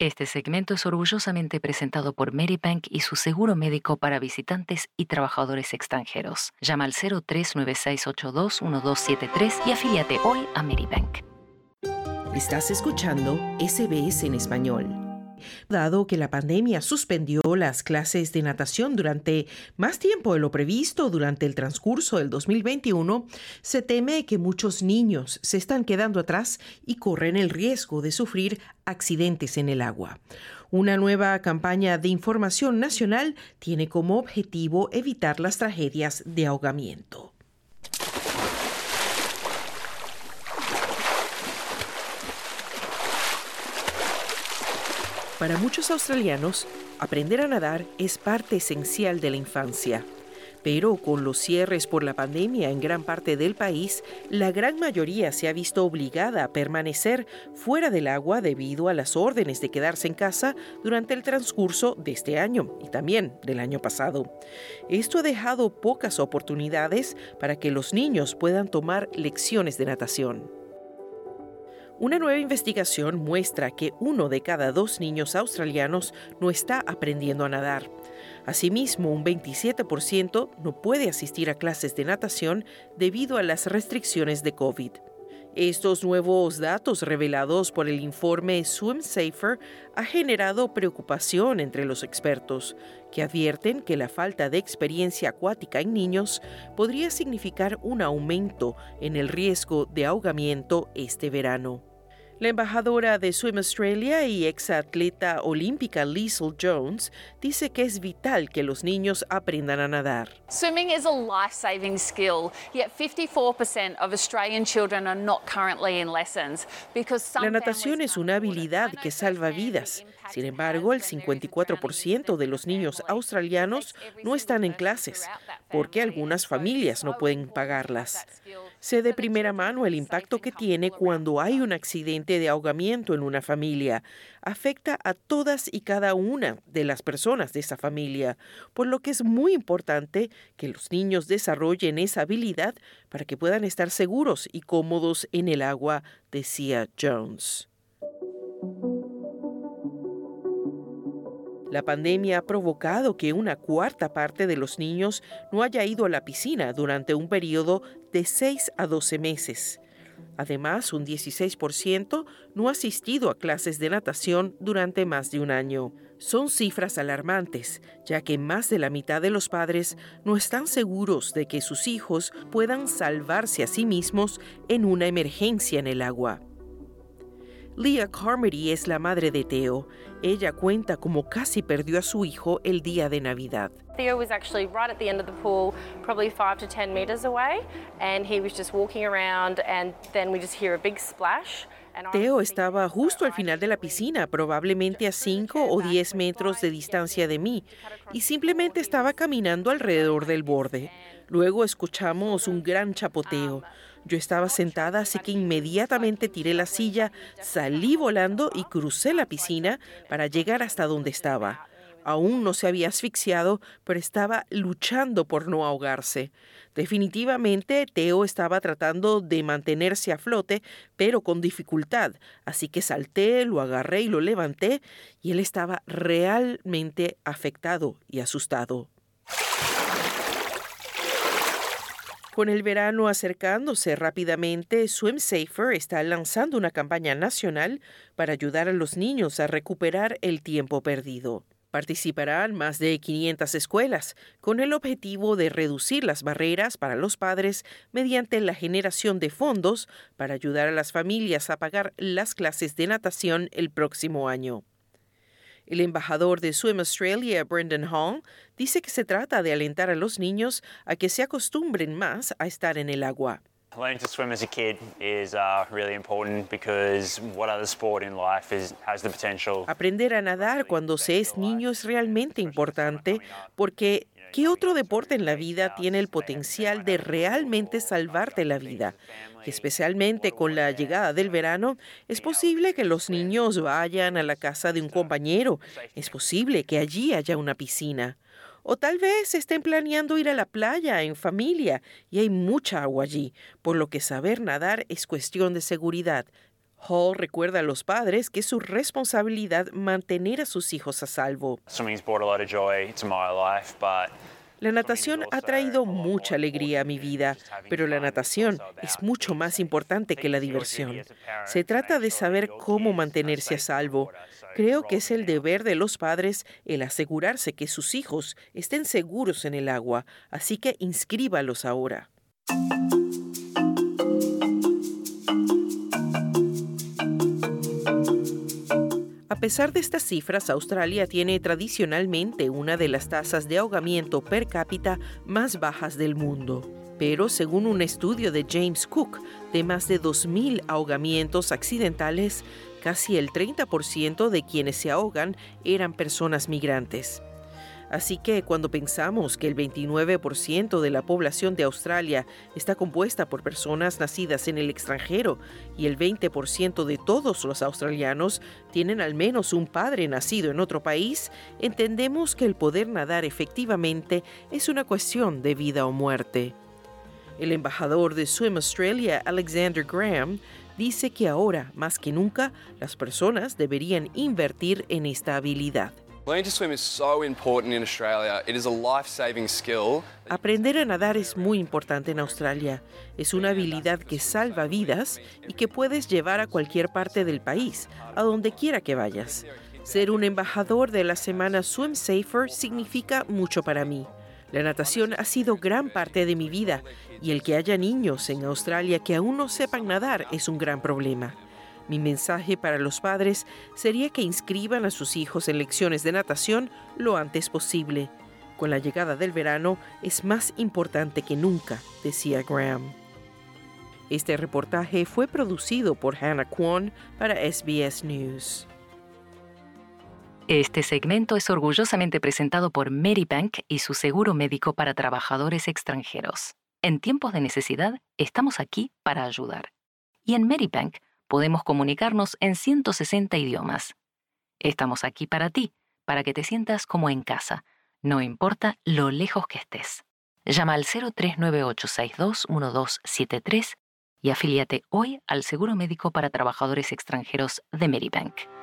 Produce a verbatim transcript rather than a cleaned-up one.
Este segmento es orgullosamente presentado por Medibank y su seguro médico para visitantes y trabajadores extranjeros. Llama al cero tres nueve seis ocho dos uno dos siete tres y afíliate hoy a Medibank. Estás escuchando S B S en español. Dado que la pandemia suspendió las clases de natación durante más tiempo de lo previsto durante el transcurso del dos mil veintiuno, se teme que muchos niños se están quedando atrás y corren el riesgo de sufrir accidentes en el agua. Una nueva campaña de información nacional tiene como objetivo evitar las tragedias de ahogamiento. Para muchos australianos, aprender a nadar es parte esencial de la infancia. Pero con los cierres por la pandemia en gran parte del país, la gran mayoría se ha visto obligada a permanecer fuera del agua debido a las órdenes de quedarse en casa durante el transcurso de este año y también del año pasado. Esto ha dejado pocas oportunidades para que los niños puedan tomar lecciones de natación. Una nueva investigación muestra que uno de cada dos niños australianos no está aprendiendo a nadar. Asimismo, un veintisiete por ciento no puede asistir a clases de natación debido a las restricciones de COVID. Estos nuevos datos revelados por el informe Swim Safer ha generado preocupación entre los expertos, que advierten que la falta de experiencia acuática en niños podría significar un aumento en el riesgo de ahogamiento este verano. La embajadora de Swim Australia y exatleta olímpica Liesl Jones dice que es vital que los niños aprendan a nadar. Swimming is a life-saving skill, yet fifty-four percent of Australian children are not currently in lessons because some La natación es una habilidad que salva vidas. Sin embargo, el cincuenta y cuatro por ciento de los niños australianos no están en clases porque algunas familias no pueden pagarlas. Sé de primera mano el impacto que tiene cuando hay un accidente de ahogamiento en una familia. Afecta a todas y cada una de las personas de esa familia, por lo que es muy importante que los niños desarrollen esa habilidad para que puedan estar seguros y cómodos en el agua, decía Jones. La pandemia ha provocado que una cuarta parte de los niños no haya ido a la piscina durante un periodo de seis a doce meses. Además, un dieciséis por ciento no ha asistido a clases de natación durante más de un año. Son cifras alarmantes, ya que más de la mitad de los padres no están seguros de que sus hijos puedan salvarse a sí mismos en una emergencia en el agua. Leah Carmody es la madre de Theo. Ella cuenta cómo casi perdió a su hijo el día de Navidad. Theo was actually right at the end of the pool, probably five to ten meters away, and he was just walking around, and then we just hear a big splash. Theo estaba justo al final de la piscina, probablemente a cinco o diez metros de distancia de mí, y simplemente estaba caminando alrededor del borde. Luego escuchamos un gran chapoteo. Yo estaba sentada, así que inmediatamente tiré la silla, salí volando y crucé la piscina para llegar hasta donde estaba. Aún no se había asfixiado, pero estaba luchando por no ahogarse. Definitivamente, Theo estaba tratando de mantenerse a flote, pero con dificultad. Así que salté, lo agarré y lo levanté, y él estaba realmente afectado y asustado. Con el verano acercándose rápidamente, Swim Safer está lanzando una campaña nacional para ayudar a los niños a recuperar el tiempo perdido. Participarán más de quinientas escuelas, con el objetivo de reducir las barreras para los padres mediante la generación de fondos para ayudar a las familias a pagar las clases de natación el próximo año. El embajador de Swim Australia, Brendan Hall, dice que se trata de alentar a los niños a que se acostumbren más a estar en el agua. Learning to swim as a kid is uh, really important because what other sport in life is, has the potential. Aprender a nadar cuando se es niño es realmente importante porque ¿qué otro deporte en la vida tiene el potencial de realmente salvarte la vida? Especialmente con la llegada del verano, es posible que los niños vayan a la casa de un compañero. Es posible que allí haya una piscina. O tal vez estén planeando ir a la playa en familia y hay mucha agua allí, por lo que saber nadar es cuestión de seguridad. Hall recuerda a los padres que es su responsabilidad mantener a sus hijos a salvo. Swimming's brought a lot of joy to my life, but La natación ha traído mucha alegría a mi vida, pero la natación es mucho más importante que la diversión. Se trata de saber cómo mantenerse a salvo. Creo que es el deber de los padres el asegurarse que sus hijos estén seguros en el agua, así que inscríbalos ahora. A pesar de estas cifras, Australia tiene tradicionalmente una de las tasas de ahogamiento per cápita más bajas del mundo. Pero según un estudio de James Cook, de más de dos mil ahogamientos accidentales, casi el treinta por ciento de quienes se ahogan eran personas migrantes. Así que cuando pensamos que el veintinueve por ciento de la población de Australia está compuesta por personas nacidas en el extranjero y el veinte por ciento de todos los australianos tienen al menos un padre nacido en otro país, entendemos que el poder nadar efectivamente es una cuestión de vida o muerte. El embajador de Swim Australia, Alexander Graham, dice que ahora, más que nunca, las personas deberían invertir en esta habilidad. Learning to swim is so important in Australia. It is a life-saving skill. Aprender a nadar es muy importante en Australia. Es una habilidad que salva vidas y que puedes llevar a cualquier parte del país, a donde quiera que vayas. Ser un embajador de la semana Swim Safer significa mucho para mí. La natación ha sido gran parte de mi vida y el que haya niños en Australia que aún no sepan nadar es un gran problema. Mi mensaje para los padres sería que inscriban a sus hijos en lecciones de natación lo antes posible. Con la llegada del verano es más importante que nunca, decía Graham. Este reportaje fue producido por Hannah Kwon para S B S News. Este segmento es orgullosamente presentado por Medibank y su seguro médico para trabajadores extranjeros. En tiempos de necesidad, estamos aquí para ayudar. Y en Medibank podemos comunicarnos en ciento sesenta idiomas. Estamos aquí para ti, para que te sientas como en casa, no importa lo lejos que estés. Llama al cero tres nueve ocho seis dos uno dos siete tres y afíliate hoy al seguro médico para trabajadores extranjeros de Medibank.